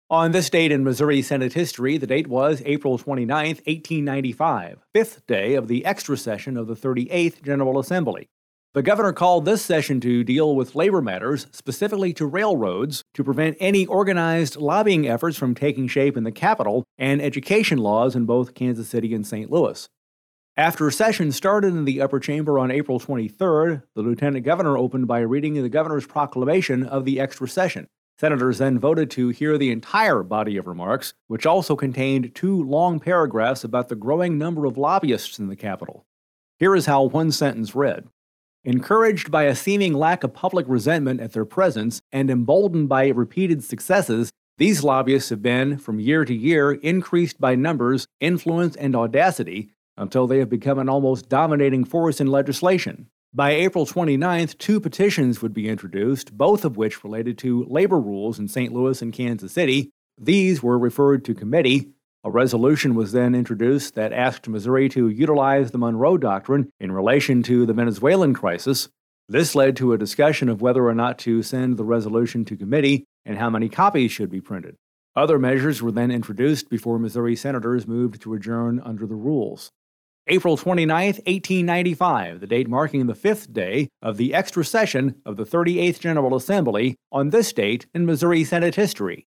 On this date in Missouri Senate history, the date was April 29, 1895, fifth day of the extra session of the 38th General Assembly. The governor called this session to deal with labor matters, specifically to railroads, to prevent any organized lobbying efforts from taking shape in the Capitol, and education laws in both Kansas City and St. Louis. After session started in the upper chamber on April 23rd, the lieutenant governor opened by reading the governor's proclamation of the extra session. Senators then voted to hear the entire body of remarks, which also contained two long paragraphs about the growing number of lobbyists in the Capitol. Here is how one sentence read. Encouraged by a seeming lack of public resentment at their presence and emboldened by repeated successes, these lobbyists have been, from year to year, increased by numbers, influence, and audacity until they have become an almost dominating force in legislation. By April 29th, two petitions would be introduced, both of which related to labor rules in St. Louis and Kansas City. These were referred to committee. A resolution was then introduced that asked Missouri to utilize the Monroe Doctrine in relation to the Venezuelan crisis. This led to a discussion of whether or not to send the resolution to committee and how many copies should be printed. Other measures were then introduced before Missouri senators moved to adjourn under the rules. April 29, 1895, the date marking the fifth day of the extra session of the 38th General Assembly, on this date in Missouri Senate history.